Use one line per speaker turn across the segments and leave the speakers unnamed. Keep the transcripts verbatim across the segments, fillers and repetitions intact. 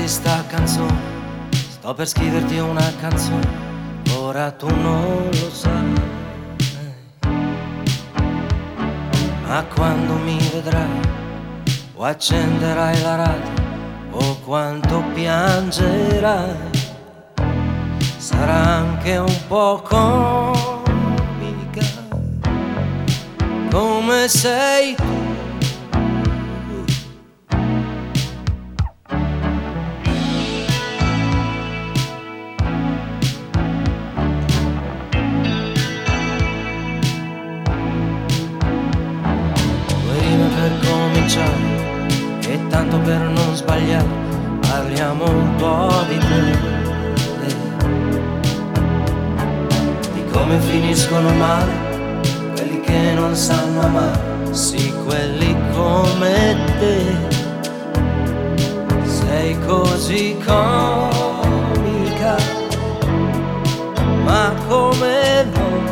di sta canzone, sto per scriverti una canzone, ora tu non lo sai. Ma quando mi vedrai o accenderai la radio o quanto piangerai, sarà anche un po' comica come sei tu. Per cominciare e tanto per non sbagliare parliamo un po' di te, di come finiscono male quelli che non sanno amare, sì, quelli come te. Sei così comica, ma come no,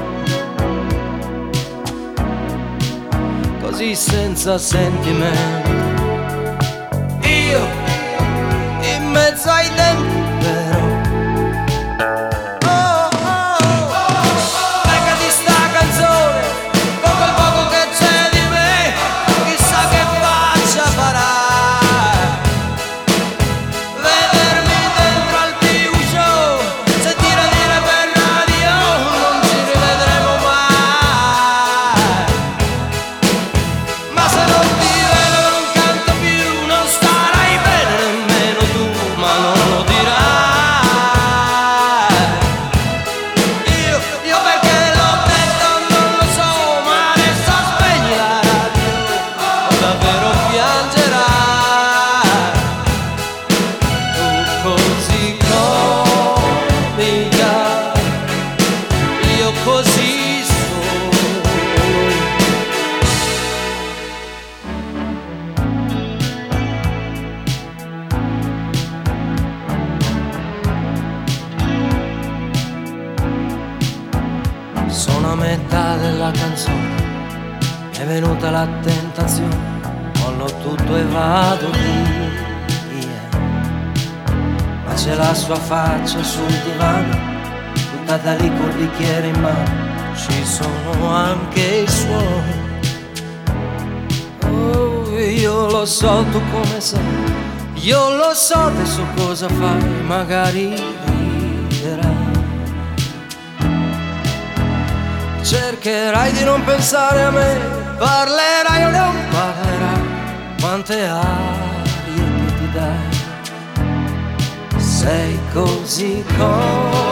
così senza sentimento. Io in mezzo ai denti però oh, oh, oh, leccati sta canzone con quel poco che c'è di me, chissà che faccia farà vedermi dentro al T V show, sentire dire per radio non ci rivedremo mai. Ma se non ti vedo non canto più, non starai bene nemmeno tu, ma non lo dirai. Io, io perché l'ho detto non lo so, ma adesso spegni la radio o davvero piangerai. Tu così comica, io così solo. Sono a metà della canzone, mi è venuta la tentazione, mollo tutto e vado via. Ma c'è la sua faccia sul divano, buttata lì col bicchiere in mano, ci sono anche i suoni. Oh, io lo so tu come sei, io lo so adesso cosa fai, magari riderai. Cercherai di non pensare a me, parlerai o non parlerai, quante arie che ti dai. Sei così comica,